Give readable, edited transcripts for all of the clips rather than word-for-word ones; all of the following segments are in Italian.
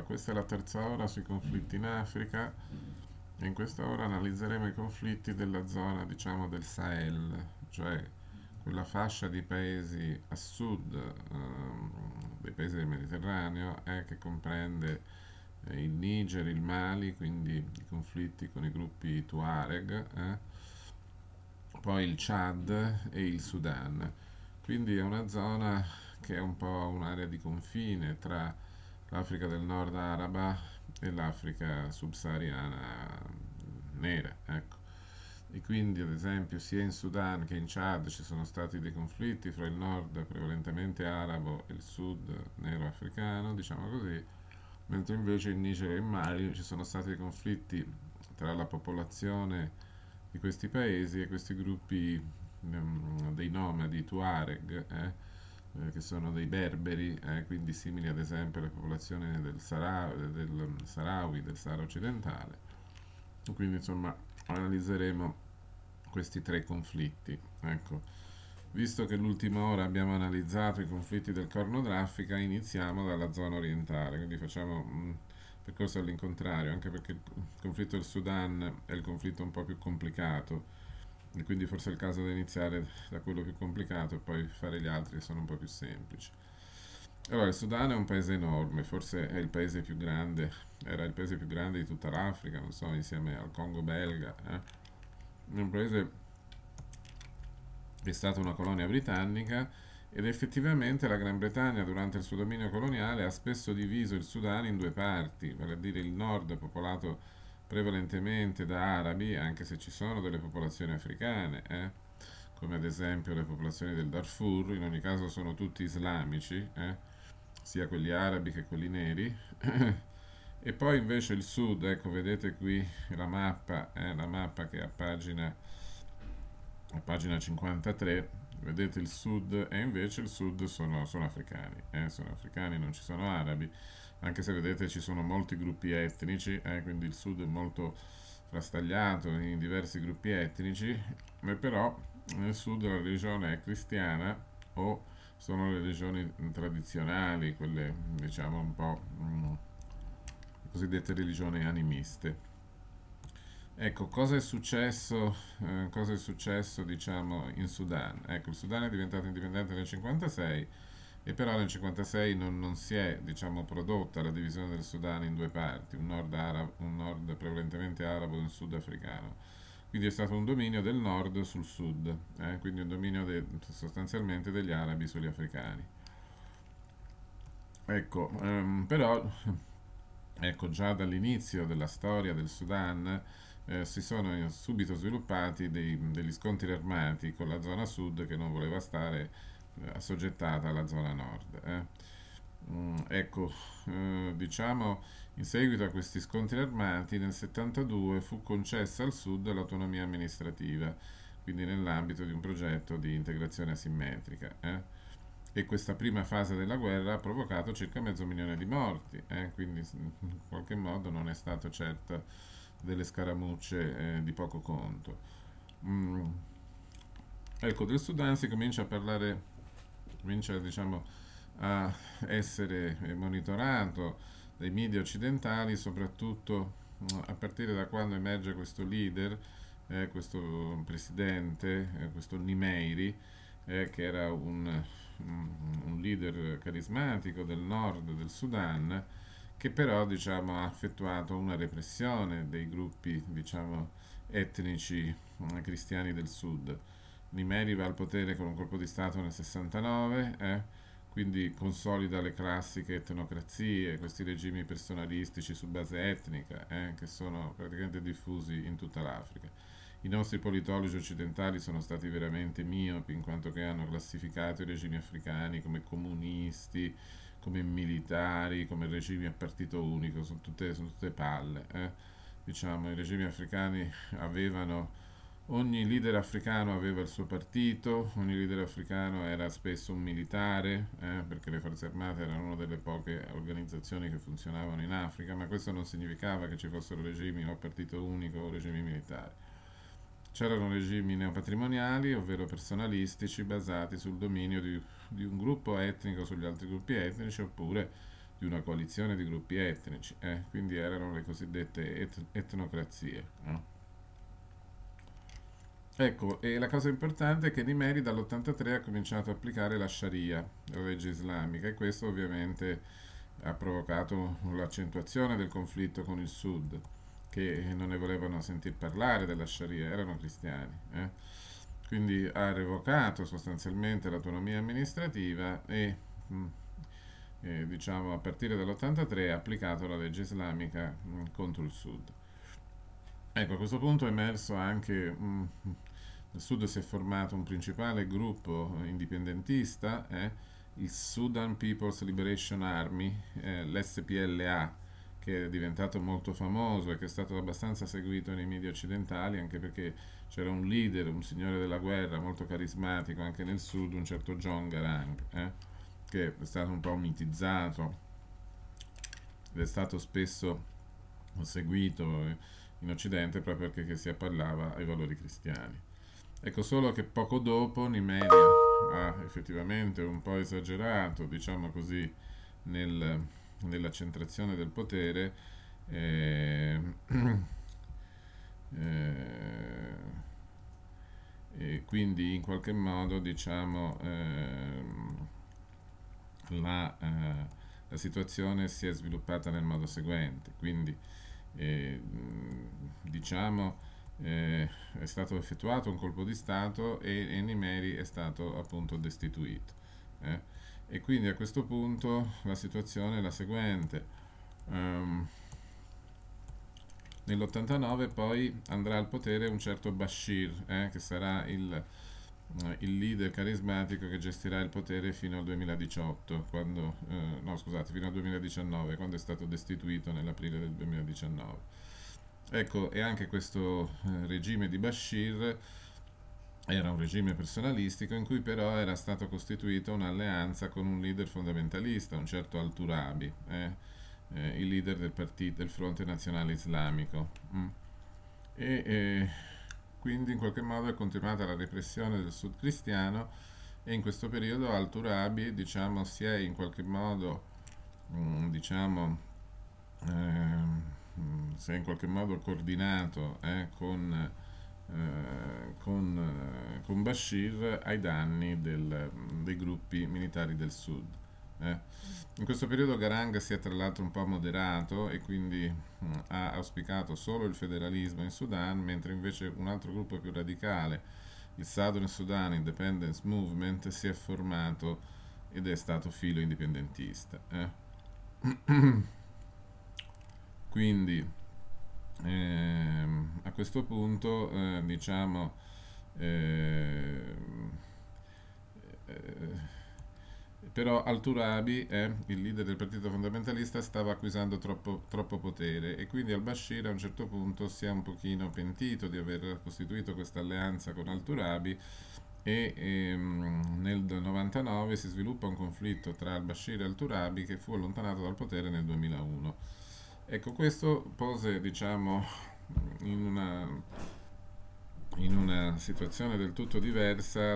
questa è la terza ora sui conflitti in Africa e in questa ora analizzeremo i conflitti della zona, diciamo, del Sahel, cioè quella fascia di paesi a sud dei paesi del Mediterraneo che comprende il Niger, il Mali, quindi i conflitti con i gruppi Tuareg, poi il Chad e il Sudan. Quindi è una zona che è un po' un'area di confine tra l'Africa del Nord araba e l'Africa subsahariana nera, ecco. E quindi, ad esempio, sia in Sudan che in Chad ci sono stati dei conflitti fra il nord prevalentemente arabo e il sud nero africano, diciamo così, mentre invece in Niger e in Mali ci sono stati dei conflitti tra la popolazione di questi paesi e questi gruppi dei nomadi Tuareg, che sono dei berberi, quindi simili ad esempio alle popolazioni del Saharawi, del Sahara occidentale. Quindi insomma analizzeremo questi tre conflitti. Ecco, visto che l'ultima ora abbiamo analizzato i conflitti del Corno d'Africa, iniziamo dalla zona orientale, quindi facciamo un percorso all'incontrario, anche perché il conflitto del Sudan è il conflitto un po' più complicato e quindi forse è il caso di iniziare da quello più complicato e poi fare gli altri che sono un po' più semplici. Allora, il Sudan è un paese enorme, forse è il paese più grande, era il paese più grande di tutta l'Africa, non so, insieme al Congo belga. È un paese che è stata una colonia britannica ed effettivamente la Gran Bretagna durante il suo dominio coloniale ha spesso diviso il Sudan in due parti, vale a dire il nord popolato prevalentemente da arabi, anche se ci sono delle popolazioni africane, come ad esempio le popolazioni del Darfur, in ogni caso sono tutti islamici, sia quelli arabi che quelli neri. E poi invece il sud, ecco, vedete qui la mappa che è a pagina 53, vedete il sud e invece il sud sono africani, sono africani, non ci sono arabi, anche se vedete ci sono molti gruppi etnici, quindi il sud è molto frastagliato in diversi gruppi etnici, ma però nel sud la religione è cristiana o sono le religioni tradizionali, quelle diciamo un po' cosiddette religioni animiste. Ecco, cosa è successo, diciamo, in Sudan? Ecco, il Sudan è diventato indipendente nel 1956 e però nel 1956 non si è, diciamo, prodotta la divisione del Sudan in due parti, un nord prevalentemente arabo e un sud africano. Quindi è stato un dominio del nord sul sud, quindi un dominio sostanzialmente degli arabi sugli africani. Ecco, però ecco, già dall'inizio della storia del Sudan si sono subito sviluppati degli scontri armati con la zona sud che non voleva stare assoggettata alla zona nord. Ecco, diciamo, in seguito a questi scontri armati nel 72 fu concessa al sud l'autonomia amministrativa, quindi nell'ambito di un progetto di integrazione asimmetrica. E questa prima fase della guerra ha provocato circa 500.000 di morti, quindi in qualche modo non è stato certo delle scaramucce di poco conto. Mm, Ecco, del Sudan si comincia a parlare, comincia diciamo a essere monitorato dai media occidentali, soprattutto a partire da quando emerge questo leader, questo presidente, questo Nimeiri, che era un leader carismatico del nord del Sudan, che però diciamo, ha effettuato una repressione dei gruppi diciamo, etnici cristiani del sud. Nimeri va al potere con un colpo di Stato nel 69, quindi consolida le classiche etnocrazie, questi regimi personalistici su base etnica, che sono praticamente diffusi in tutta l'Africa. I nostri politologi occidentali sono stati veramente miopi in quanto che hanno classificato i regimi africani come comunisti, come militari, come regimi a partito unico, sono tutte palle. Diciamo, i regimi africani avevano ogni leader africano aveva il suo partito, ogni leader africano era spesso un militare, perché le forze armate erano una delle poche organizzazioni che funzionavano in Africa, ma questo non significava che ci fossero regimi o a partito unico o regimi militari. C'erano regimi neopatrimoniali, ovvero personalistici, basati sul dominio di un gruppo etnico sugli altri gruppi etnici, oppure di una coalizione di gruppi etnici, quindi erano le cosiddette etnocrazie. No? Ecco, e la cosa importante è che Nimeri dall'83 ha cominciato a applicare la Sharia, la legge islamica, e questo ovviamente ha provocato l'accentuazione del conflitto con il Sud, che non ne volevano sentir parlare della Sharia, erano cristiani. Quindi ha revocato sostanzialmente l'autonomia amministrativa e diciamo, a partire dall'83 ha applicato la legge islamica contro il Sud. Ecco, a questo punto è emerso anche, nel Sud si è formato un principale gruppo indipendentista, il Sudan People's Liberation Army, l'SPLA, che è diventato molto famoso e che è stato abbastanza seguito nei media occidentali, anche perché c'era un leader, un signore della guerra molto carismatico anche nel Sud, un certo John Garang, che è stato un po' mitizzato ed è stato spesso seguito in Occidente proprio perché si appellava ai valori cristiani. Ecco solo che poco dopo Nimeri ha effettivamente un po' esagerato, diciamo così, nella centrazione del potere eh, eh, e quindi in qualche modo diciamo la situazione si è sviluppata nel modo seguente, quindi diciamo è stato effettuato un colpo di Stato e Nimeri è stato appunto destituito. E quindi a questo punto la situazione è la seguente. Ehm, Nell'89 poi andrà al potere un certo Bashir, che sarà il leader carismatico che gestirà il potere fino al 2018, no scusate, fino al 2019, quando è stato destituito nell'aprile del 2019. Ecco, e anche questo regime di Bashir era un regime personalistico in cui però era stata costituita un'alleanza con un leader fondamentalista, un certo Al-Turabi, il leader del Fronte Nazionale Islamico. E quindi in qualche modo è continuata la repressione del Sud cristiano e in questo periodo Al-Turabi diciamo, si è in qualche modo diciamo, si è in qualche modo coordinato con Bashir ai danni dei gruppi militari del Sud. In questo periodo Garang si è tra l'altro un po' moderato e quindi ha auspicato solo il federalismo in Sudan, mentre invece un altro gruppo più radicale, il Southern Sudan Independence Movement, si è formato ed è stato filo indipendentista. Quindi a questo punto diciamo eh, però Al-Turabi, il leader del partito fondamentalista, stava acquisendo troppo potere e quindi al-Bashir a un certo punto si è un pochino pentito di aver costituito questa alleanza con Al-Turabi e nel 99 si sviluppa un conflitto tra al-Bashir e Al-Turabi che fu allontanato dal potere nel 2001. Ecco, questo pose, diciamo, in una, in una situazione del tutto diversa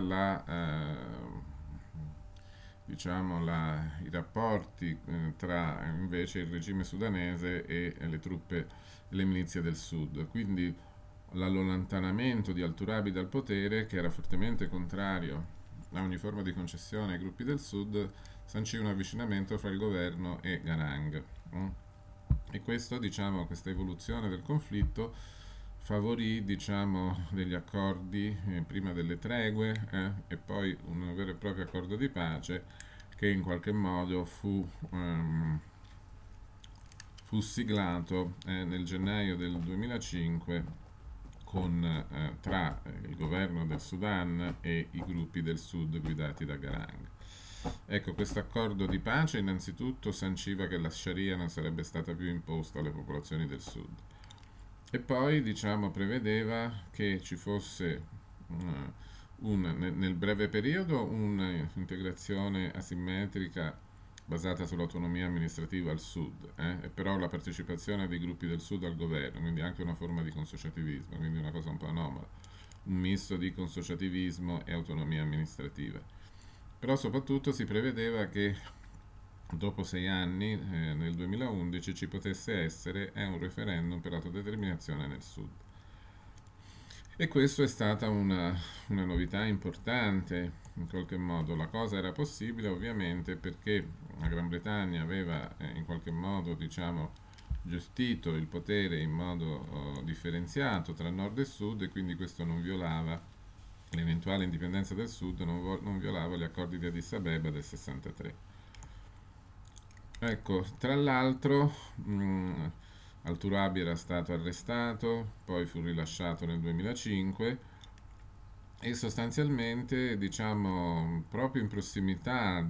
diciamo, i rapporti tra invece il regime sudanese e le truppe e le milizie del sud. Quindi l'allontanamento di Al-Turabi dal potere, che era fortemente contrario a ogni forma di concessione ai gruppi del sud, sancì un avvicinamento fra il governo e Garang. E questo, diciamo, questa evoluzione del conflitto favorì, diciamo, degli accordi, prima delle tregue e poi un vero e proprio accordo di pace che in qualche modo fu siglato nel gennaio del 2005 tra il governo del Sudan e i gruppi del sud guidati da Garang. Ecco, questo accordo di pace innanzitutto sanciva che la Sharia non sarebbe stata più imposta alle popolazioni del sud e poi, diciamo, prevedeva che ci fosse nel breve periodo un'integrazione asimmetrica basata sull'autonomia amministrativa al sud, e però la partecipazione dei gruppi del sud al governo, quindi anche una forma di consociativismo, quindi una cosa un po' anomala, un misto di consociativismo e autonomia amministrativa. Però soprattutto si prevedeva che dopo 6 anni, nel 2011, ci potesse essere un referendum per autodeterminazione nel sud. E questo è stata una novità importante, in qualche modo. La cosa era possibile ovviamente perché la Gran Bretagna aveva in qualche modo, diciamo, gestito il potere in modo differenziato tra nord e sud, e quindi questo non violava l'eventuale indipendenza del sud, non violava gli accordi di Addis Abeba del 63. Ecco, tra l'altro, Al-Turabi era stato arrestato, poi fu rilasciato nel 2005 e sostanzialmente, diciamo, proprio in prossimità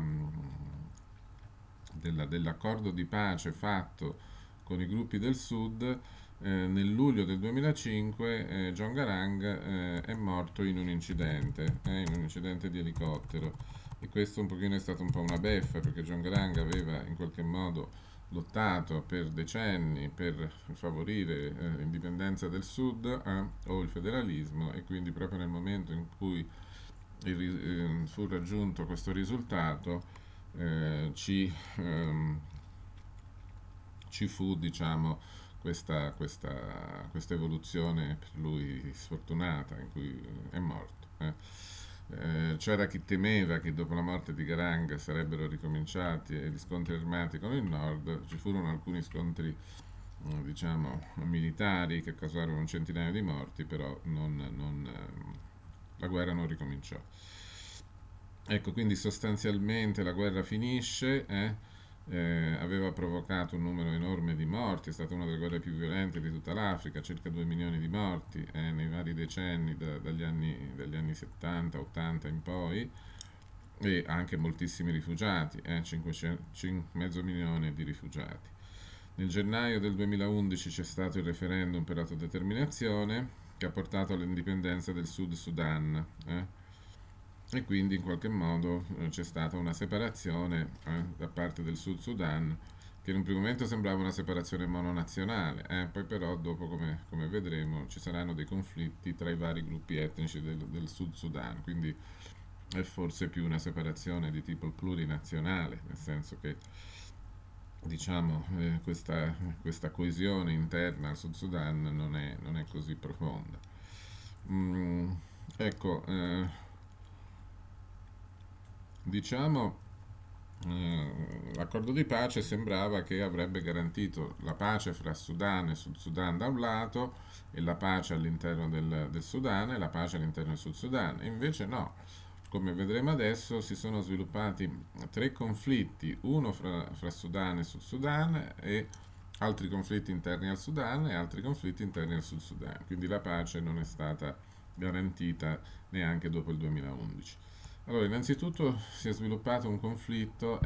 dell'accordo di pace fatto con i gruppi del sud, nel luglio del 2005 John Garang è morto in un incidente di elicottero, e questo un pochino è stato un po' una beffa perché John Garang aveva in qualche modo lottato per decenni per favorire l'indipendenza del sud o il federalismo, e quindi proprio nel momento in cui fu raggiunto questo risultato ci fu, diciamo, questa evoluzione per lui sfortunata in cui è morto. C'era chi temeva che dopo la morte di Garang sarebbero ricominciati gli scontri armati con il nord. Ci furono alcuni scontri, diciamo, militari che causarono un centinaio di morti, però la guerra non ricominciò. Ecco, quindi sostanzialmente la guerra finisce, aveva provocato un numero enorme di morti, è stata una delle guerre più violente di tutta l'Africa, circa 2 milioni di morti nei vari decenni, dagli anni 70, 80 in poi, e anche moltissimi rifugiati, mezzo milione di rifugiati. Nel gennaio del 2011 c'è stato il referendum per autodeterminazione che ha portato all'indipendenza del Sud Sudan. E quindi in qualche modo c'è stata una separazione da parte del Sud Sudan, che in un primo momento sembrava una separazione mononazionale, poi però dopo, come vedremo, ci saranno dei conflitti tra i vari gruppi etnici del Sud Sudan, quindi è forse più una separazione di tipo plurinazionale, nel senso che, diciamo, questa coesione interna al Sud Sudan non è così profonda. Mm, ecco, diciamo, l'accordo di pace sembrava che avrebbe garantito la pace fra Sudan e Sud Sudan da un lato, e la pace all'interno del Sudan e la pace all'interno del Sud Sudan. E invece no, come vedremo adesso si sono sviluppati 3 conflitti, uno fra Sudan e Sud Sudan, e altri conflitti interni al Sudan e altri conflitti interni al Sud Sudan. Quindi la pace non è stata garantita neanche dopo il 2011. Allora, innanzitutto si è sviluppato un conflitto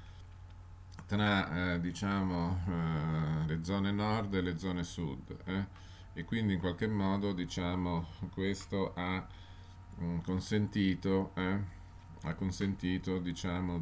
tra, diciamo, le zone nord e le zone sud, e quindi in qualche modo, diciamo, questo ha consentito, diciamo,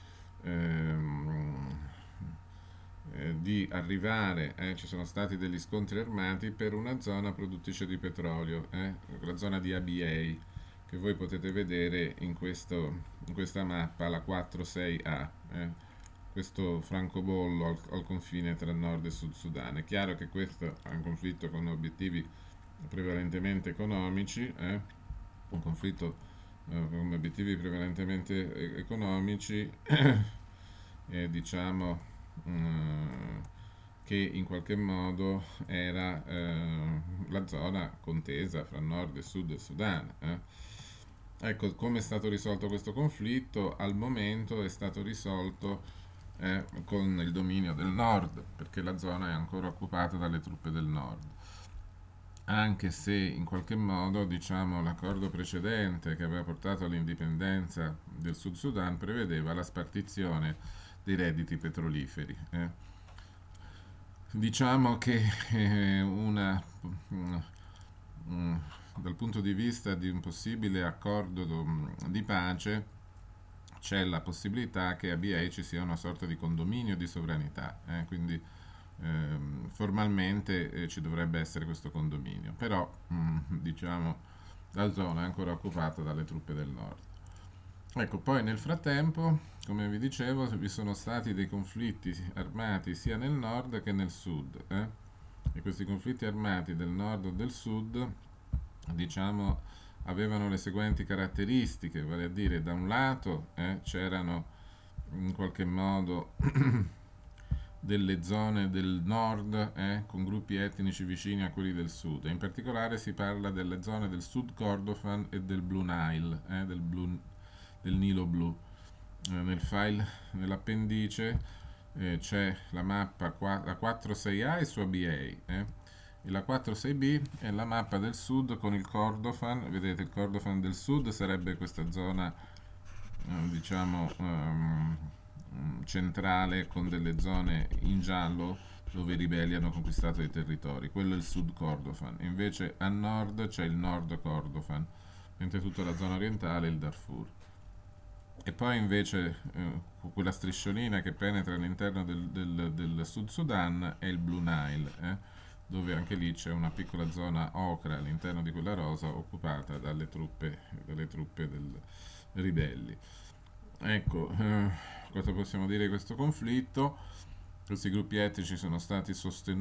ehm, di arrivare, ci sono stati degli scontri armati per una zona produttrice di petrolio, la zona di ABA, che voi potete vedere in questa mappa, la 46A, questo francobollo al confine tra Nord e Sud Sudan. È chiaro che questo è un conflitto con obiettivi prevalentemente economici, un conflitto con obiettivi prevalentemente economici, e diciamo che in qualche modo era la zona contesa fra Nord e Sud del Sudan. Ecco, come è stato risolto questo conflitto? Al momento è stato risolto con il dominio del Nord, perché la zona è ancora occupata dalle truppe del Nord. Anche se in qualche modo, diciamo, l'accordo precedente che aveva portato all'indipendenza del Sud Sudan prevedeva la spartizione dei redditi petroliferi. Diciamo che dal punto di vista di un possibile accordo di pace c'è la possibilità che a BA ci sia una sorta di condominio di sovranità, quindi formalmente ci dovrebbe essere questo condominio, però diciamo la zona è ancora occupata dalle truppe del nord. Ecco, poi nel frattempo, come vi dicevo, vi sono stati dei conflitti armati sia nel nord che nel sud. E questi conflitti armati del nord e del sud, diciamo, avevano le seguenti caratteristiche, vale a dire, da un lato c'erano in qualche modo delle zone del nord con gruppi etnici vicini a quelli del sud. E in particolare si parla delle zone del Sud Kordofan e del Blue Nile, del Nilo blu. Nel file, nell'appendice c'è la mappa la 46A e sua BA. E la 46B è la mappa del sud con il Kordofan. Vedete, il Kordofan del sud sarebbe questa zona, diciamo, centrale con delle zone in giallo dove i ribelli hanno conquistato dei territori. Quello è il Sud Kordofan. Invece a nord c'è il Nord Kordofan, mentre tutta la zona orientale è il Darfur. E poi invece quella strisciolina che penetra all'interno del Sud Sudan è il Blue Nile, dove anche lì c'è una piccola zona ocra all'interno di quella rosa occupata dalle truppe ribelli. Ecco, cosa possiamo dire di questo conflitto? Questi gruppi etnici sono stati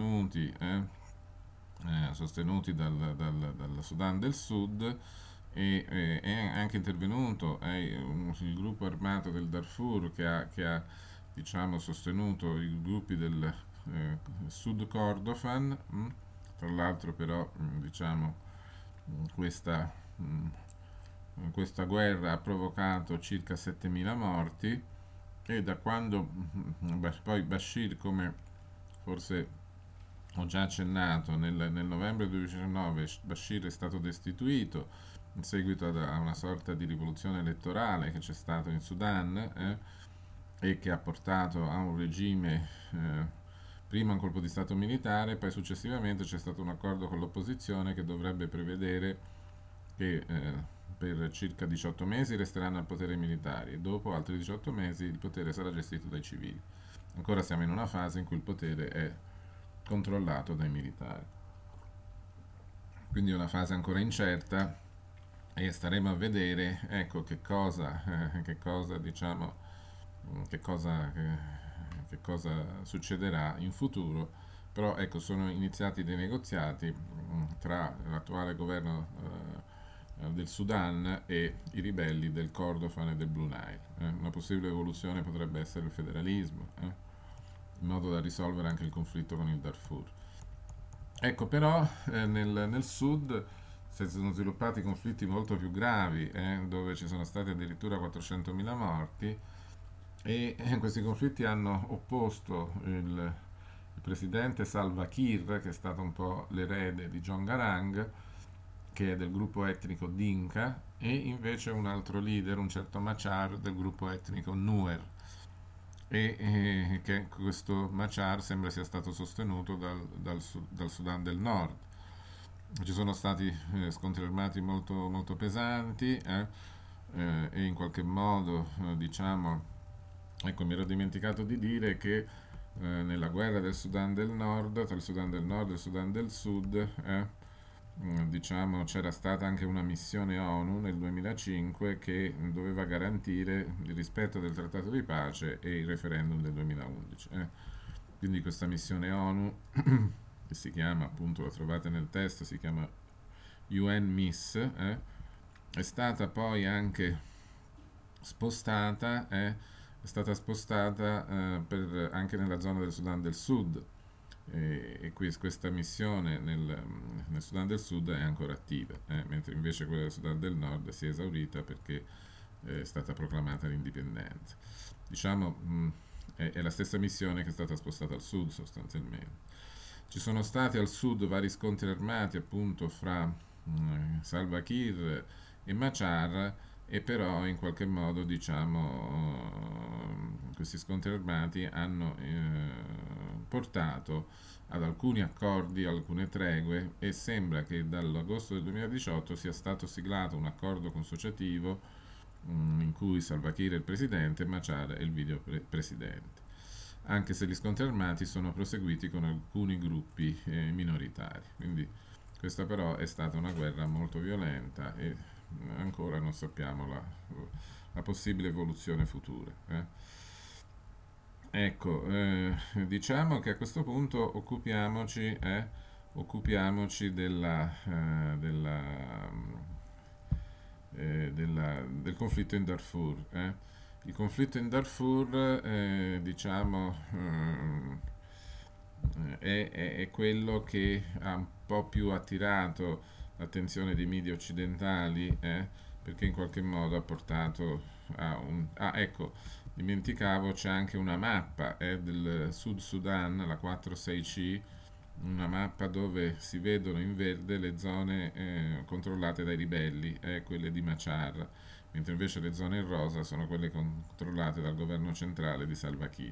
sostenuti dal Sudan del Sud e è anche intervenuto il gruppo armato del Darfur che ha, diciamo, sostenuto i gruppi del Sud Kordofan. Tra l'altro però diciamo questa, questa guerra ha provocato circa 7.000 morti e da quando poi Bashir, come forse ho già accennato, nel novembre 2019 Bashir è stato destituito in seguito a una sorta di rivoluzione elettorale che c'è stato in Sudan e che ha portato a un regime, prima un colpo di stato militare, poi successivamente c'è stato un accordo con l'opposizione che dovrebbe prevedere che per circa 18 mesi resteranno al potere i militari e dopo altri 18 mesi il potere sarà gestito dai civili. Ancora siamo in una fase in cui il potere è controllato dai militari. Quindi è una fase ancora incerta e staremo a vedere, ecco, diciamo, che cosa, che cosa succederà in futuro. Però ecco, sono iniziati dei negoziati tra l'attuale governo del Sudan e i ribelli del Kordofan e del Blue Nile. Una possibile evoluzione potrebbe essere il federalismo, in modo da risolvere anche il conflitto con il Darfur. Ecco, però nel sud si sono sviluppati conflitti molto più gravi, dove ci sono stati addirittura 400.000 morti e questi conflitti hanno opposto il presidente Salva Kiir, che è stato un po' l'erede di John Garang, che è del gruppo etnico Dinka, e invece un altro leader, un certo Machar, del gruppo etnico Nuer, e che questo Machar sembra sia stato sostenuto dal Sudan del Nord. Ci sono stati scontri armati molto, molto pesanti e in qualche modo, diciamo, ecco, mi ero dimenticato di dire che nella guerra del Sudan del Nord, tra il Sudan del Nord e il Sudan del Sud, diciamo, c'era stata anche una missione ONU nel 2005 che doveva garantire il rispetto del trattato di pace e il referendum del 2011. Quindi questa missione ONU, che si chiama, appunto, la trovate nel testo, si chiama UNMISS, è stata poi anche spostata, è stata spostata anche nella zona del Sudan del Sud e questa missione nel Sudan del Sud è ancora attiva, mentre invece quella del Sudan del Nord si è esaurita perché è stata proclamata l'indipendenza. Diciamo, è la stessa missione che è stata spostata al sud sostanzialmente. Ci sono stati al sud vari scontri armati appunto fra Salva Kiir e Machar e però in qualche modo, diciamo, questi scontri armati hanno portato ad alcuni accordi, alcune tregue e sembra che dall'agosto del 2018 sia stato siglato un accordo consociativo in cui Salva Kiir è il presidente e Machar è il vicepresidente, anche se gli scontri armati sono proseguiti con alcuni gruppi minoritari. Quindi questa però è stata una guerra molto violenta e ancora non sappiamo la possibile evoluzione futura. Ecco, diciamo che a questo punto occupiamoci del conflitto in Darfur. Il conflitto in Darfur, diciamo, è quello che ha un po' più attirato l'attenzione dei media occidentali, perché in qualche modo ha portato a un... Ah, ecco, dimenticavo, c'è anche una mappa del Sud Sudan, la 46C, una mappa dove si vedono in verde le zone controllate dai ribelli, quelle di Machar, mentre invece le zone in rosa sono quelle controllate dal governo centrale di Salva Kiir.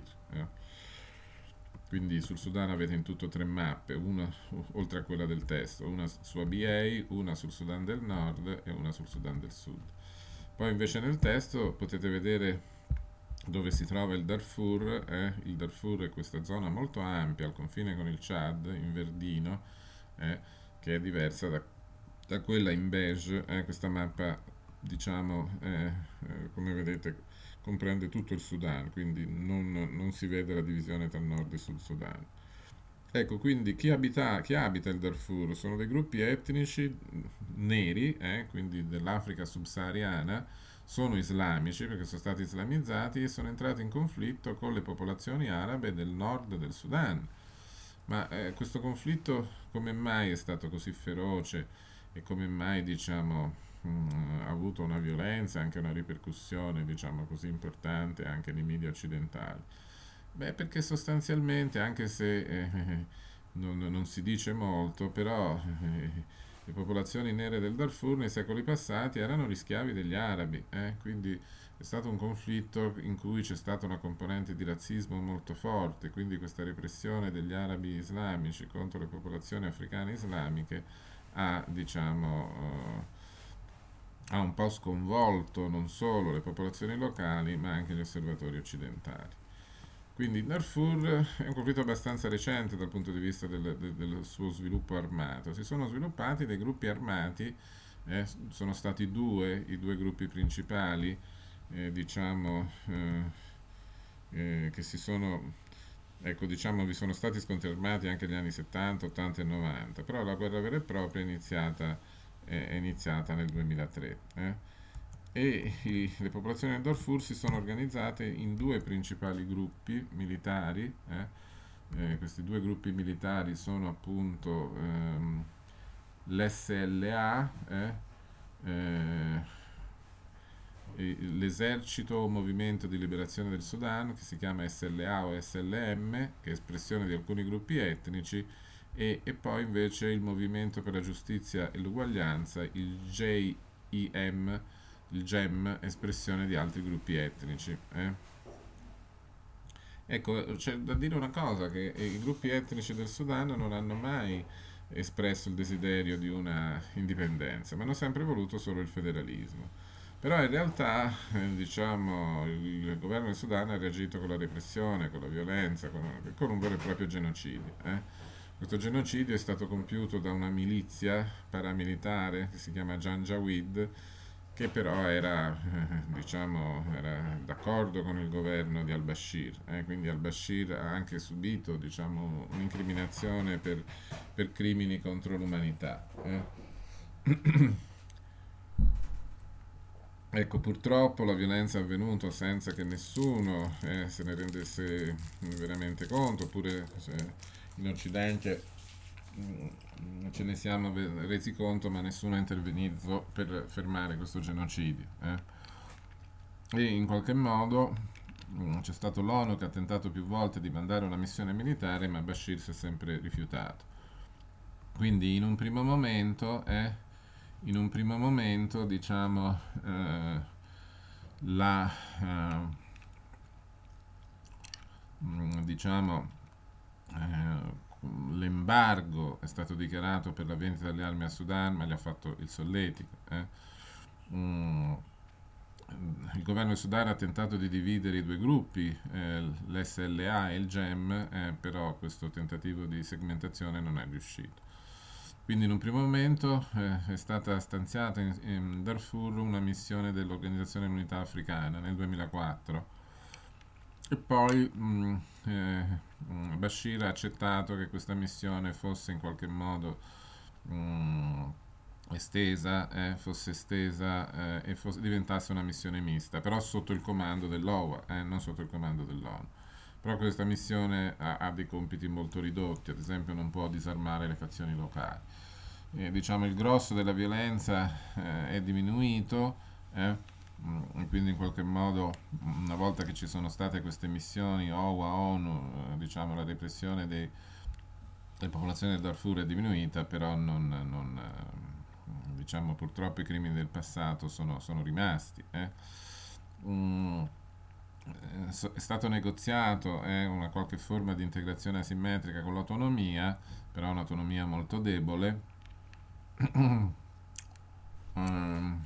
Quindi sul Sudan avete in tutto tre mappe, una oltre a quella del testo, una su ABA, una sul Sudan del Nord e una sul Sudan del Sud. Poi invece nel testo potete vedere dove si trova il Darfur. Il Darfur è questa zona molto ampia al confine con il Chad, in verdino, che è diversa da quella in beige. Questa mappa, diciamo, come vedete, comprende tutto il Sudan, quindi non si vede la divisione tra Nord e Sud Sudan. Ecco, quindi chi abita il Darfur? Sono dei gruppi etnici neri, quindi dell'Africa subsahariana, sono islamici perché sono stati islamizzati e sono entrati in conflitto con le popolazioni arabe del nord del Sudan. Ma questo conflitto come mai è stato così feroce e come mai, diciamo, ha avuto una violenza, anche una ripercussione, diciamo, così importante anche nei media occidentali? Beh, perché sostanzialmente, anche se non si dice molto, però le popolazioni nere del Darfur nei secoli passati erano gli schiavi degli arabi, quindi è stato un conflitto in cui c'è stata una componente di razzismo molto forte, quindi questa repressione degli arabi islamici contro le popolazioni africane islamiche ha, diciamo, ha un po' sconvolto non solo le popolazioni locali, ma anche gli osservatori occidentali. Quindi il Darfur è un conflitto abbastanza recente dal punto di vista del suo sviluppo armato. Si sono sviluppati dei gruppi armati, sono stati i due gruppi principali, diciamo, che si sono, ecco, diciamo, vi sono stati scontri armati anche negli anni 70, 80 e 90, però la guerra vera e propria è iniziata nel 2003. Le popolazioni del Darfur si sono organizzate in due principali gruppi militari. Questi due gruppi militari sono appunto l'SLA, eh, l'esercito o movimento di liberazione del Sudan, che si chiama SLA o SLM, che è espressione di alcuni gruppi etnici, e poi invece il movimento per la giustizia e l'uguaglianza, il JEM, il GEM, espressione di altri gruppi etnici. Ecco, c'è da dire una cosa, che i gruppi etnici del Sudan non hanno mai espresso il desiderio di una indipendenza, ma hanno sempre voluto solo il federalismo. Però in realtà, diciamo, il governo del Sudan ha reagito con la repressione, con la violenza, con un vero e proprio genocidio. Questo genocidio è stato compiuto da una milizia paramilitare che si chiama Janjaweed, che però era, diciamo, era d'accordo con il governo di al-Bashir. Quindi al-Bashir ha anche subito, diciamo, un'incriminazione per crimini contro l'umanità. Ecco, purtroppo la violenza è avvenuta senza che nessuno se ne rendesse veramente conto, oppure in Occidente ce ne siamo resi conto, ma nessuno è intervenuto per fermare questo genocidio. E in qualche modo c'è stato l'ONU che ha tentato più volte di mandare una missione militare, ma Bashir si è sempre rifiutato. Quindi in un primo momento, diciamo, la, diciamo, l'embargo è stato dichiarato per la vendita delle armi a Sudan, ma gli ha fatto il solletico. Il governo del Sudan ha tentato di dividere i due gruppi, l'SLA e il GEM, però questo tentativo di segmentazione non è riuscito. Quindi in un primo momento è stata stanziata in Darfur una missione dell'Organizzazione dell'Unità Africana nel 2004 e poi Bashir ha accettato che questa missione fosse in qualche modo mh, fosse estesa e diventasse una missione mista, però sotto il comando dell'OWA, non sotto il comando dell'ONU. Però questa missione ha dei compiti molto ridotti, ad esempio non può disarmare le fazioni locali. Diciamo il grosso della violenza è diminuito, e quindi in qualche modo una volta che ci sono state queste missioni OWA, ONU, diciamo la repressione delle popolazioni del Darfur è diminuita, però diciamo purtroppo i crimini del passato sono rimasti. Mm, è stato negoziato una qualche forma di integrazione asimmetrica con l'autonomia, però un'autonomia molto debole. Mm,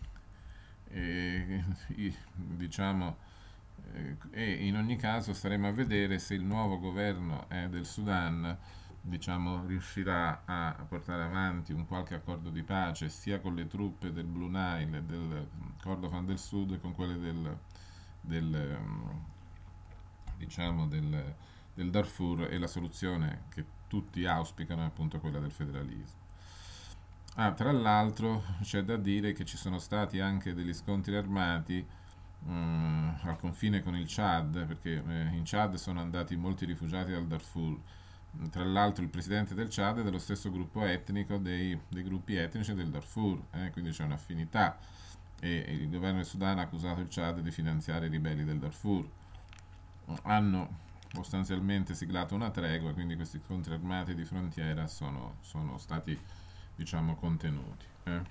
e, diciamo, e in ogni caso staremo a vedere se il nuovo governo del Sudan diciamo, riuscirà a portare avanti un qualche accordo di pace sia con le truppe del Blue Nile e del Kordofan del Sud che con quelle del, ehm, diciamo, del Darfur, e la soluzione che tutti auspicano è appunto quella del federalismo. Tra l'altro c'è da dire che ci sono stati anche degli scontri armati al confine con il Chad, perché in Chad sono andati molti rifugiati dal Darfur. Tra l'altro il presidente del Chad è dello stesso gruppo etnico dei gruppi etnici del Darfur, quindi c'è un'affinità, e il governo del Sudan ha accusato il Chad di finanziare i ribelli del Darfur. Hanno sostanzialmente siglato una tregua, quindi questi scontri armati di frontiera sono stati diciamo contenuti.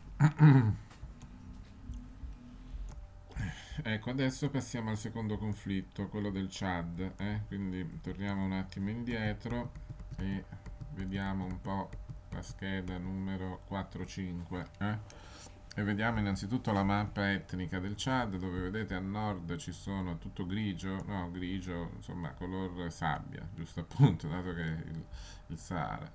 Ecco, adesso passiamo al secondo conflitto, quello del Chad. Quindi torniamo un attimo indietro e vediamo un po' la scheda numero 4-5. E vediamo innanzitutto la mappa etnica del Chad, dove vedete a nord ci sono tutto grigio, no, grigio, insomma, color sabbia, giusto appunto, dato che è il Sahara.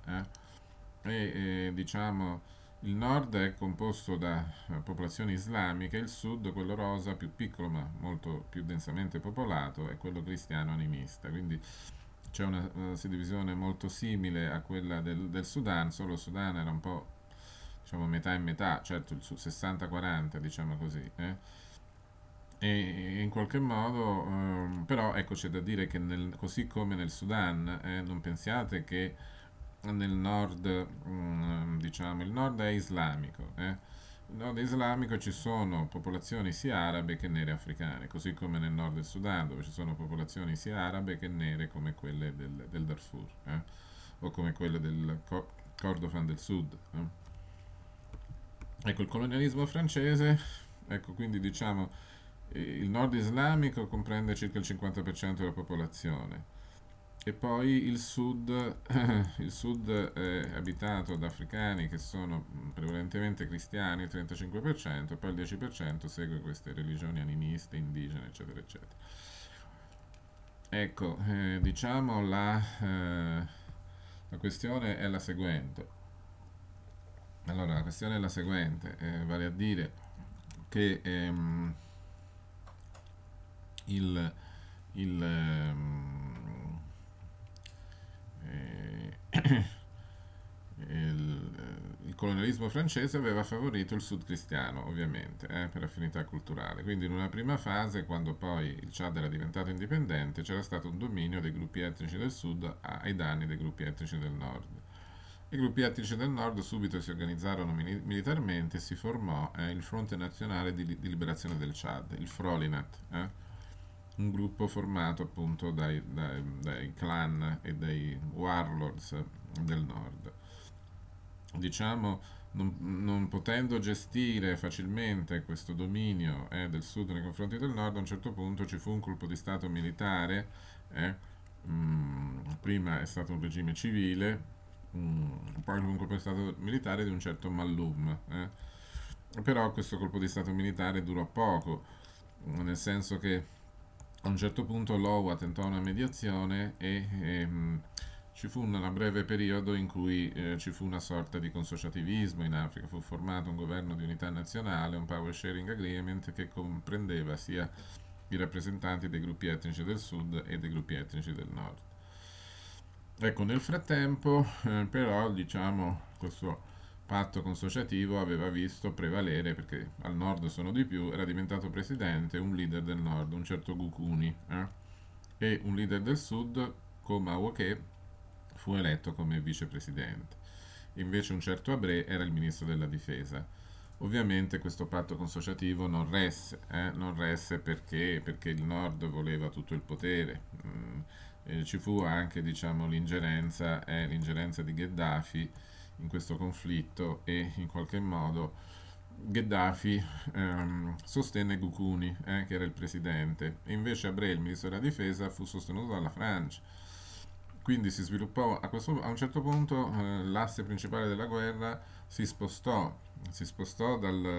Diciamo il nord è composto da popolazioni islamiche, il sud, quello rosa, più piccolo ma molto più densamente popolato, è quello cristiano animista. Quindi c'è una suddivisione molto simile a quella del Sudan, solo il Sudan era un po' diciamo metà e metà, certo il 60-40 diciamo così. E in qualche modo, però ecco c'è da dire che così come nel Sudan, non pensiate che nel nord, diciamo, il nord è islamico. Nel nord islamico ci sono popolazioni sia arabe che nere africane, così come nel nord del Sudan, dove ci sono popolazioni sia arabe che nere come quelle del Darfur, o come quelle del Kordofan del Sud. Ecco, il colonialismo francese, ecco, quindi diciamo, il nord islamico comprende circa il 50% della popolazione. E poi il sud è abitato da africani che sono prevalentemente cristiani, il 35%, e poi il 10% segue queste religioni animiste, indigene, eccetera, eccetera. Ecco, diciamo la questione è la seguente. Allora, la questione è la seguente, vale a dire che il, il, eh, il colonialismo francese aveva favorito il sud cristiano, ovviamente, per affinità culturale. Quindi in una prima fase, quando poi il Chad era diventato indipendente, c'era stato un dominio dei gruppi etnici del sud ai danni dei gruppi etnici del nord. I gruppi etnici del nord subito si organizzarono militarmente e si formò il Fronte Nazionale di Liberazione del Chad, il Frolinat, un gruppo formato appunto dai clan e dai warlords del nord. Diciamo, non potendo gestire facilmente questo dominio del sud nei confronti del nord, a un certo punto ci fu un colpo di stato militare. Prima è stato un regime civile, poi un colpo di stato militare di un certo Mallum. Però questo colpo di stato militare durò poco, nel senso che a un certo punto l'OWA tentò una mediazione e ci fu un breve periodo in cui ci fu una sorta di consociativismo in Africa, fu formato un governo di unità nazionale, un power sharing agreement che comprendeva sia i rappresentanti dei gruppi etnici del sud e dei gruppi etnici del nord. Ecco, nel frattempo, però, diciamo, questo patto consociativo aveva visto prevalere, perché al nord sono di più, era diventato presidente un leader del nord, un certo Gukuni, e un leader del sud, Koma Woke, fu eletto come vicepresidente. Invece un certo Abré era il ministro della difesa. Ovviamente questo patto consociativo non resse perché il nord voleva tutto il potere. Ci fu anche, diciamo, l'ingerenza di Gheddafi in questo conflitto, e in qualche modo Gheddafi sostenne Gukuni, che era il presidente, e invece Abré, il ministro della difesa, fu sostenuto dalla Francia. Quindi si sviluppò a un certo punto l'asse principale della guerra si spostò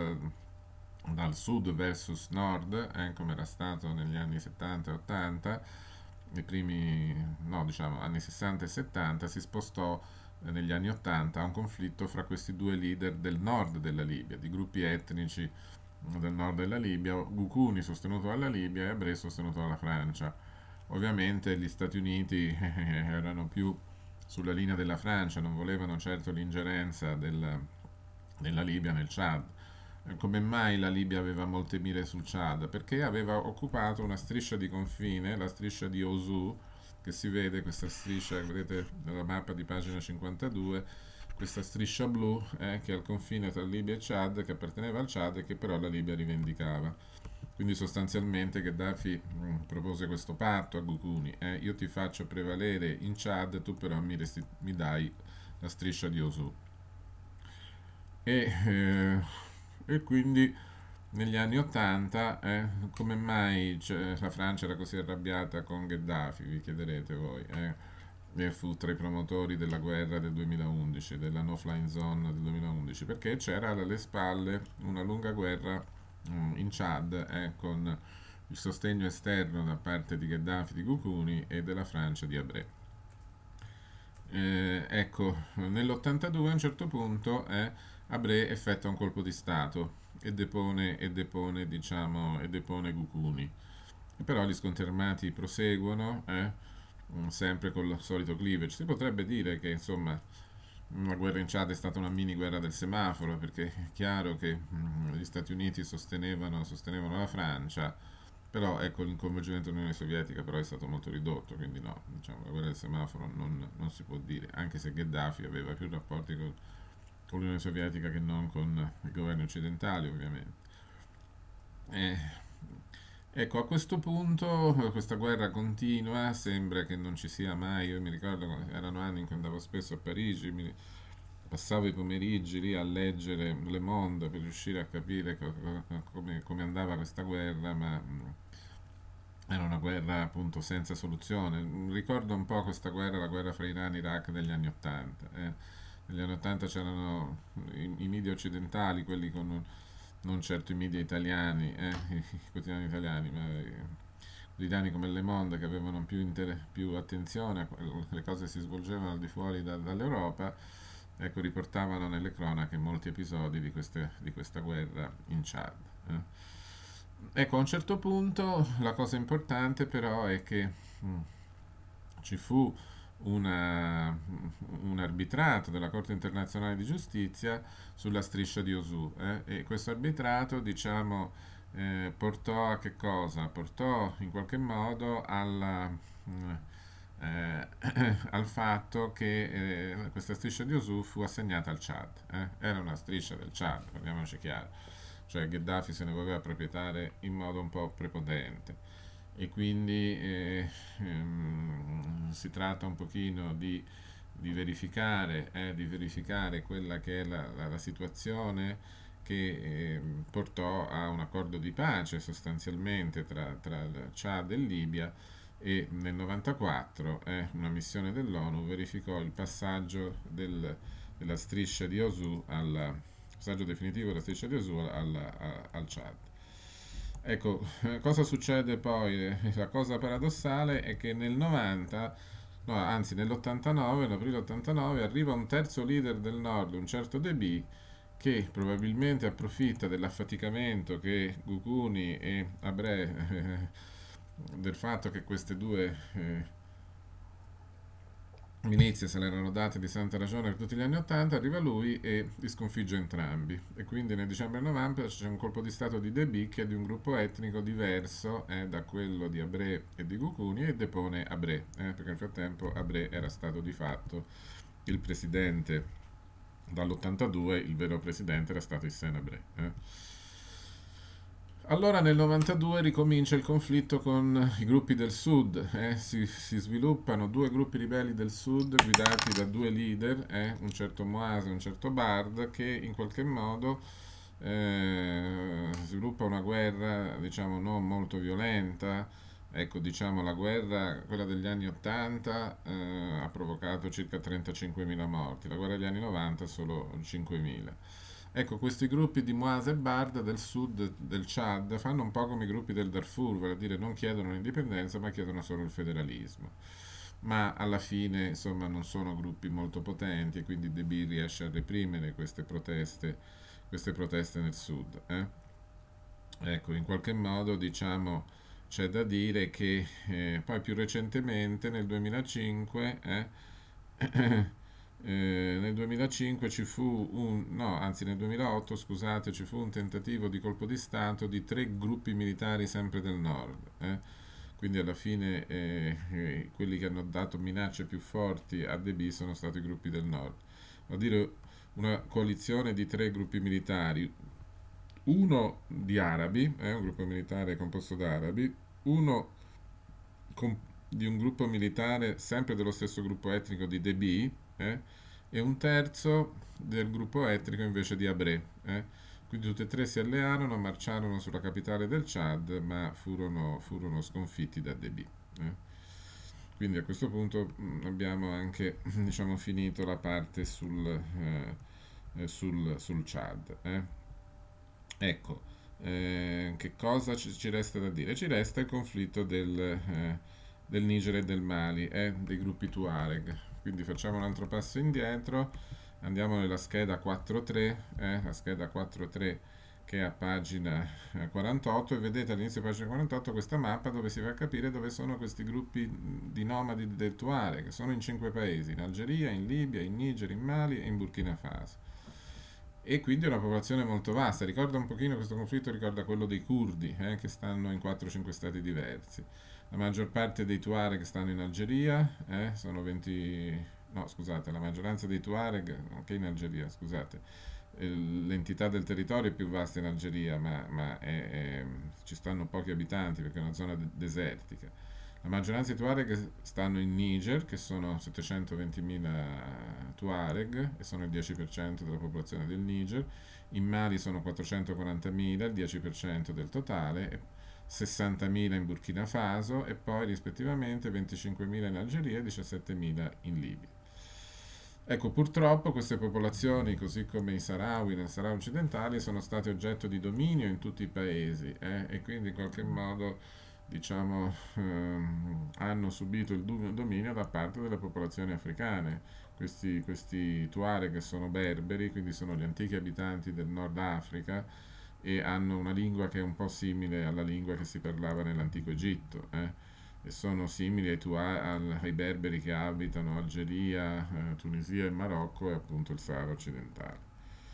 dal sud versus nord, come era stato negli anni 70 e 80, i primi, no, diciamo, anni 60 e 70, si spostò negli anni 80 a un conflitto fra questi due leader del nord della Libia, di gruppi etnici del nord della Libia, Gukuni sostenuto dalla Libia e Abré sostenuto dalla Francia. Ovviamente gli Stati Uniti erano più sulla linea della Francia, non volevano certo l'ingerenza della Libia nel Chad. Come mai la Libia aveva molte mire sul Chad? Perché aveva occupato una striscia di confine, la striscia di Osu, che si vede, questa striscia, vedete nella mappa di pagina 52, questa striscia blu che è al confine tra Libia e Chad, che apparteneva al Chad e che però la Libia rivendicava. Quindi sostanzialmente Gheddafi propose questo patto a Gukuni: io ti faccio prevalere in Chad, tu però mi dai la striscia di Osu. E, eh, e quindi negli anni 80, come mai la Francia era così arrabbiata con Gheddafi, vi chiederete voi, e fu tra i promotori della guerra del 2011, della no-flying zone del 2011, perché c'era alle spalle una lunga guerra in Chad, con il sostegno esterno da parte di Gheddafi, di Gukuni e della Francia di Abré. Ecco, nell'82 a un certo punto Abré effettua un colpo di Stato diciamo, e depone Gukuni. E però gli scontri armati proseguono, sempre con il solito cleavage. Si potrebbe dire che, insomma, la guerra in Chad è stata una mini guerra del semaforo, perché è chiaro che gli Stati Uniti sostenevano la Francia, però ecco, il coinvolgimento dell'Unione Sovietica però è stato molto ridotto, quindi no, diciamo, la guerra del semaforo non si può dire, anche se Gheddafi aveva più rapporti con l'Unione Sovietica che non con i governi occidentali, ovviamente. Eh, ecco, a questo punto questa guerra continua, sembra che non ci sia mai. Io mi ricordo, erano anni in cui andavo spesso a Parigi, passavo i pomeriggi lì a leggere Le Monde per riuscire a capire come andava questa guerra, ma era una guerra appunto senza soluzione. Ricordo un po' questa guerra, la guerra fra Iran e Iraq degli anni 80. Negli anni 80 c'erano i media occidentali, quelli con non certo i media italiani, i quotidiani italiani, ma quotidiani come Le Monde, che avevano più attenzione alle cose che si svolgevano al di fuori dall'Europa. Ecco, riportavano nelle cronache molti episodi di questa guerra in Chad. Ecco, a un certo punto la cosa importante però è che ci fu una- un arbitrato della Corte internazionale di giustizia sulla striscia di Osu, e questo arbitrato, diciamo, portò a che cosa? Portò in qualche modo eh, al fatto che questa striscia di Osu fu assegnata al Chad. Era una striscia del Chad, parliamoci chiaro, cioè Gheddafi se ne voleva appropriare in modo un po' prepotente, e quindi si tratta un pochino di verificare quella che è la situazione che portò a un accordo di pace sostanzialmente tra il Chad e Libia, e nel 94 una missione dell'ONU verificò il passaggio della striscia di Osu passaggio definitivo della striscia di Osu al Chad. Ecco, cosa succede poi? La cosa paradossale è che nel 90 no, anzi nell'89, nell'aprile 89, arriva un terzo leader del nord, un certo Deby, che probabilmente approfitta dell'affaticamento che Gukuni e Abré, del fatto che queste due milizie se l'erano date di santa ragione per tutti gli anni 80, arriva lui e li sconfigge entrambi. E quindi nel dicembre 90 c'è un colpo di stato di Deby che è di un gruppo etnico diverso da quello di Abré e di Gukuni e depone Abré, perché nel frattempo Abré era stato di fatto il presidente dall'82, il vero presidente era stato Hissène Habré. Allora nel 92 ricomincia il conflitto con i gruppi del sud, si sviluppano due gruppi ribelli del sud guidati da due leader, un certo Moase e un certo Bard, che in qualche modo sviluppa una guerra, diciamo, non molto violenta. Ecco, diciamo, la guerra, quella degli anni 80, ha provocato circa 35.000 morti, la guerra degli anni 90 solo 5.000. Ecco, questi gruppi di Moase e Bard del sud del Chad fanno un po' come i gruppi del Darfur, vale a dire non chiedono l'indipendenza ma chiedono solo il federalismo. Ma alla fine, insomma, non sono gruppi molto potenti e quindi Deby riesce a reprimere queste proteste nel sud. Ecco, in qualche modo, diciamo, c'è da dire che poi più recentemente, nel 2005, nel 2005 ci fu no, anzi nel 2008, scusate, ci fu un tentativo di colpo di Stato di tre gruppi militari sempre del nord. Quindi alla fine quelli che hanno dato minacce più forti a Deby sono stati i gruppi del nord. Vuol dire una coalizione di tre gruppi militari, uno di arabi, un gruppo militare composto da arabi, uno com- di un gruppo militare sempre dello stesso gruppo etnico di Deby, e un terzo del gruppo etnico invece di Habré. Quindi tutti e tre si allearono, marciarono sulla capitale del Chad, ma furono sconfitti da Deby. Quindi a questo punto abbiamo anche diciamo, finito la parte sul Chad. Ecco, che cosa ci resta da dire? Ci resta il conflitto del Niger e del Mali e dei gruppi Tuareg. Quindi facciamo un altro passo indietro, andiamo nella scheda 4.3, la scheda 4.3 che è a pagina 48 e vedete all'inizio di pagina 48 questa mappa dove si va a capire dove sono questi gruppi di nomadi del Tuareg, che sono in 5 paesi, in Algeria, in Libia, in Niger, in Mali e in Burkina Faso. E quindi è una popolazione molto vasta. Ricorda un pochino questo conflitto, ricorda quello dei curdi, che stanno in 4-5 stati diversi. La maggior parte dei Tuareg stanno in Algeria, sono 20. No, scusate, la maggioranza dei Tuareg, anche in Algeria, scusate. L'entità del territorio è più vasta in Algeria, ma ci stanno pochi abitanti perché è una zona desertica. La maggioranza dei Tuareg stanno in Niger, che sono 720.000 Tuareg e sono il 10% della popolazione del Niger. In Mali sono 440.000, il 10% del totale, e 60.000 in Burkina Faso e poi rispettivamente 25.000 in Algeria e 17.000 in Libia. Ecco, purtroppo queste popolazioni, così come i Sahrawi nel Sahara occidentale, sono state oggetto di dominio in tutti i paesi e quindi in qualche modo diciamo, hanno subito il dominio da parte delle popolazioni africane. Questi Tuareg sono berberi, quindi sono gli antichi abitanti del Nord Africa e hanno una lingua che è un po' simile alla lingua che si parlava nell'antico Egitto. E sono simili ai berberi che abitano Algeria, Tunisia, il Marocco e appunto il Sahara occidentale.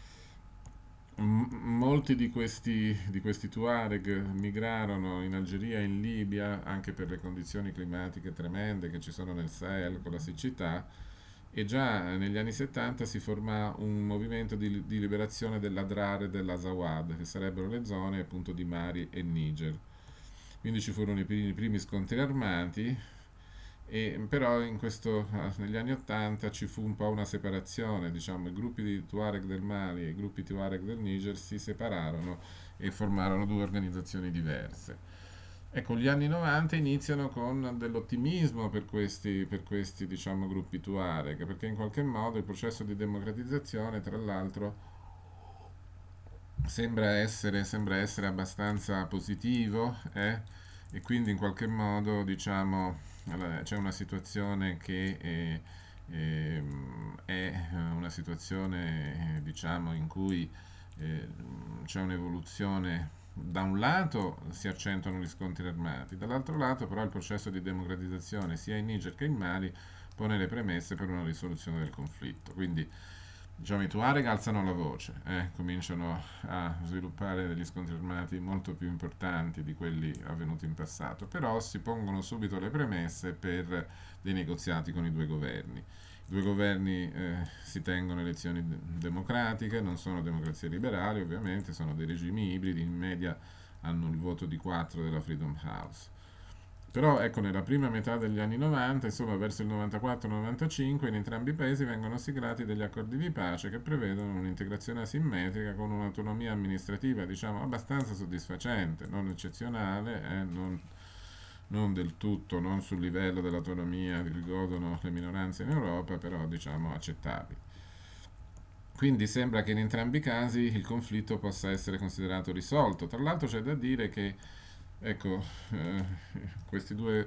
Molti di questi Tuareg migrarono in Algeria e in Libia anche per le condizioni climatiche tremende che ci sono nel Sahel con la siccità e già negli anni 70 si formò un movimento di liberazione dell'Adrar e dell'Azawad, che sarebbero le zone appunto di Mali e Niger. Quindi ci furono i primi scontri armati però negli anni 80 ci fu un po' una separazione, diciamo, i gruppi di Tuareg del Mali e i gruppi Tuareg del Niger si separarono e formarono due organizzazioni diverse. Ecco, gli anni 90 iniziano con dell'ottimismo per questi diciamo, gruppi Tuareg, perché in qualche modo il processo di democratizzazione, tra l'altro, sembra essere abbastanza positivo, e quindi in qualche modo, diciamo, c'è una situazione che è una situazione, diciamo, in cui c'è un'evoluzione. Da un lato si accentuano gli scontri armati, dall'altro lato però il processo di democratizzazione sia in Niger che in Mali pone le premesse per una risoluzione del conflitto. Quindi diciamo, i Tuareg alzano la voce, cominciano a sviluppare degli scontri armati molto più importanti di quelli avvenuti in passato, però si pongono subito le premesse per dei negoziati con i due governi. I due governi si tengono elezioni democratiche, non sono democrazie liberali ovviamente, sono dei regimi ibridi, in media hanno il voto di 4 della Freedom House. Però ecco, nella prima metà degli anni 90, insomma verso il 94-95, in entrambi i paesi vengono siglati degli accordi di pace che prevedono un'integrazione asimmetrica con un'autonomia amministrativa, diciamo, abbastanza soddisfacente, non eccezionale, non del tutto, non sul livello dell'autonomia di cui godono le minoranze in Europa, però diciamo accettabile. Quindi sembra che in entrambi i casi il conflitto possa essere considerato risolto. Tra l'altro c'è da dire che ecco, questi due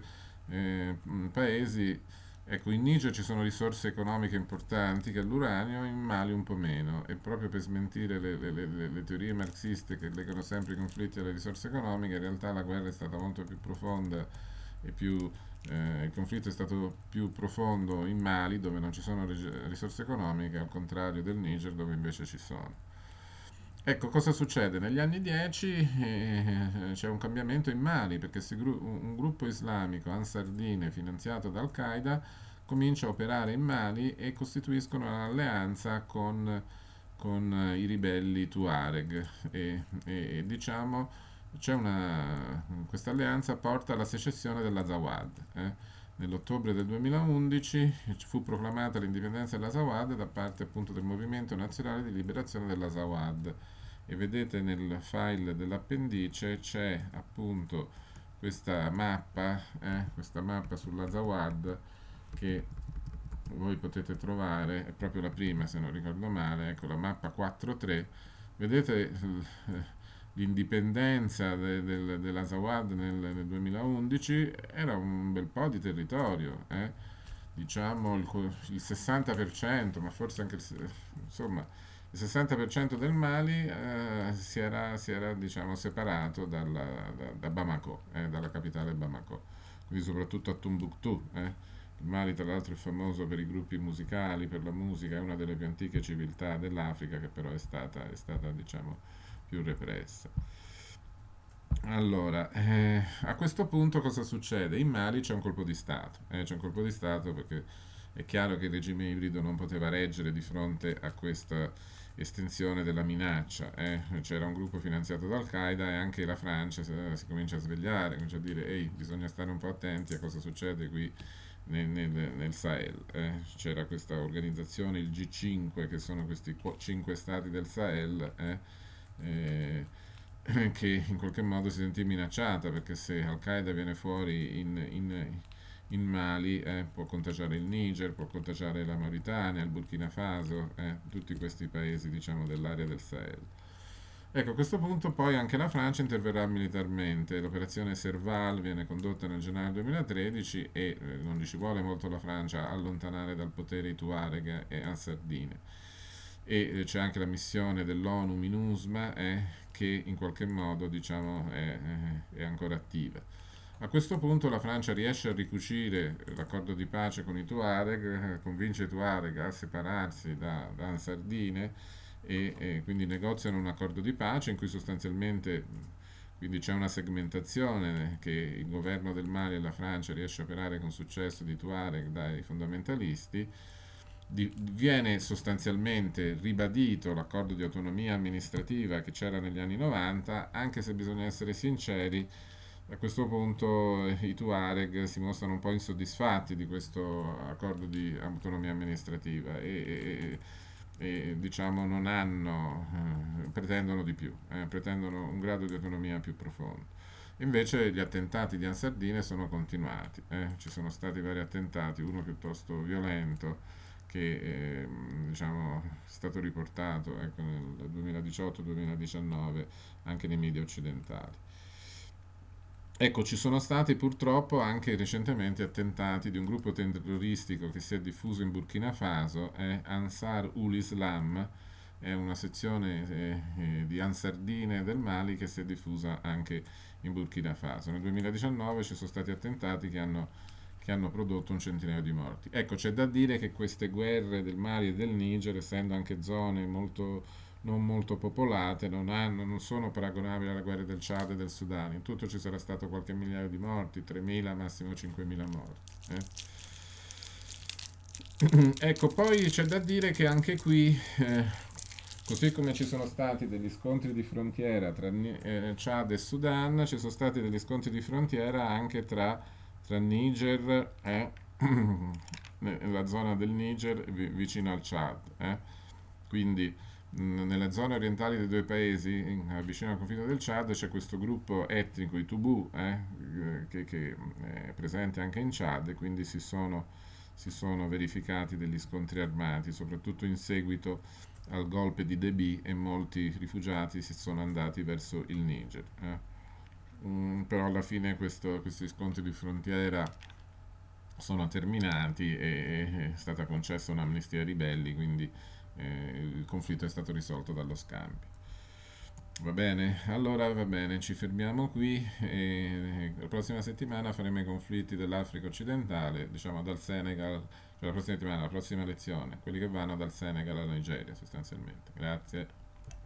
paesi, ecco, in Niger ci sono risorse economiche importanti che è l'uranio, in Mali un po' meno, e proprio per smentire le teorie marxiste che legano sempre i conflitti alle risorse economiche, in realtà la guerra è stata molto più profonda e il conflitto è stato più profondo in Mali dove non ci sono risorse economiche, al contrario del Niger dove invece ci sono. Ecco, cosa succede? Negli anni 10 c'è un cambiamento in Mali perché un gruppo islamico, Ansar Dine, finanziato da Al-Qaeda, comincia a operare in Mali e costituiscono un'alleanza con i ribelli Tuareg diciamo questa alleanza porta alla secessione dell'Azawad. Nell'ottobre del 2011 fu proclamata l'indipendenza dell'Azawad da parte appunto del Movimento Nazionale di Liberazione dell'Azawad e vedete nel file dell'appendice c'è appunto questa mappa sull'Azawad che voi potete trovare, è proprio la prima se non ricordo male, ecco la mappa 4.3, vedete l'indipendenza dell'Azawad nel 2011 era un bel po' di territorio, diciamo il 60%, ma forse anche insomma il 60% del Mali si era diciamo, separato da Bamako, dalla capitale Bamako, quindi soprattutto a Timbuktu. Il Mali tra l'altro è famoso per i gruppi musicali, per la musica, è una delle più antiche civiltà dell'Africa che però è stata diciamo, più repressa. Allora, a questo punto cosa succede? In Mali c'è un colpo di Stato, c'è un colpo di Stato perché è chiaro che il regime ibrido non poteva reggere di fronte a questa estensione della minaccia. C'era un gruppo finanziato da Al-Qaeda e anche la Francia si comincia a svegliare, comincia a dire ehi, bisogna stare un po' attenti a cosa succede qui nel Sahel. C'era questa organizzazione, il G5, che sono questi 5 stati del Sahel, eh, che in qualche modo si sentì minacciata perché se Al-Qaeda viene fuori in Mali può contagiare il Niger, può contagiare la Mauritania, il Burkina Faso, tutti questi paesi diciamo dell'area del Sahel. Ecco, a questo punto poi anche la Francia interverrà militarmente. L'operazione Serval viene condotta nel gennaio 2013 e non gli ci vuole molto la Francia a allontanare dal potere i Tuareg e Ansardine. C'è anche la missione dell'ONU MINUSMA che in qualche modo diciamo, è ancora attiva. A questo punto la Francia riesce a ricucire l'accordo di pace con i Tuareg, convince i Tuareg a separarsi da Ansardine e quindi negoziano un accordo di pace in cui sostanzialmente quindi c'è una segmentazione che il governo del Mali e la Francia riesce a operare con successo di Tuareg dai fondamentalisti. Viene sostanzialmente ribadito l'accordo di autonomia amministrativa che c'era negli anni 90, anche se bisogna essere sinceri, a questo punto i Tuareg si mostrano un po' insoddisfatti di questo accordo di autonomia amministrativa e diciamo non pretendono di più, pretendono un grado di autonomia più profondo. Invece gli attentati di Ansardine sono continuati, ci sono stati vari attentati, uno piuttosto violento che diciamo, è stato riportato ecco, nel 2018-2019 anche nei media occidentali. Ecco, ci sono stati purtroppo anche recentemente attentati di un gruppo terroristico che si è diffuso in Burkina Faso, è Ansar ul-Islam, è una sezione di Ansardine del Mali che si è diffusa anche in Burkina Faso. Nel 2019 ci sono stati attentati che hanno prodotto un centinaio di morti. Ecco, c'è da dire che queste guerre del Mali e del Niger, essendo anche zone non molto popolate, non sono paragonabili alla guerra del Chad e del Sudan. In tutto ci sarà stato qualche migliaio di morti, 3.000, massimo 5.000 morti. Ecco, poi c'è da dire che anche qui, così come ci sono stati degli scontri di frontiera tra Chad e Sudan, ci sono stati degli scontri di frontiera anche tra Niger e la zona del Niger vicino al Chad. Quindi nelle zone orientali dei due paesi, vicino al confine del Chad, c'è questo gruppo etnico, i Tubu, che è presente anche in Chad, e quindi si sono verificati degli scontri armati, soprattutto in seguito al golpe di Deby, e molti rifugiati si sono andati verso il Niger. Però alla fine questi scontri di frontiera sono terminati e è stata concessa un'amnistia ai ribelli, quindi il conflitto è stato risolto dallo scambio. Va bene, allora va bene, ci fermiamo qui e la prossima settimana faremo i conflitti dell'Africa occidentale, diciamo dal Senegal, cioè la prossima settimana, la prossima lezione, quelli che vanno dal Senegal alla Nigeria sostanzialmente. Grazie.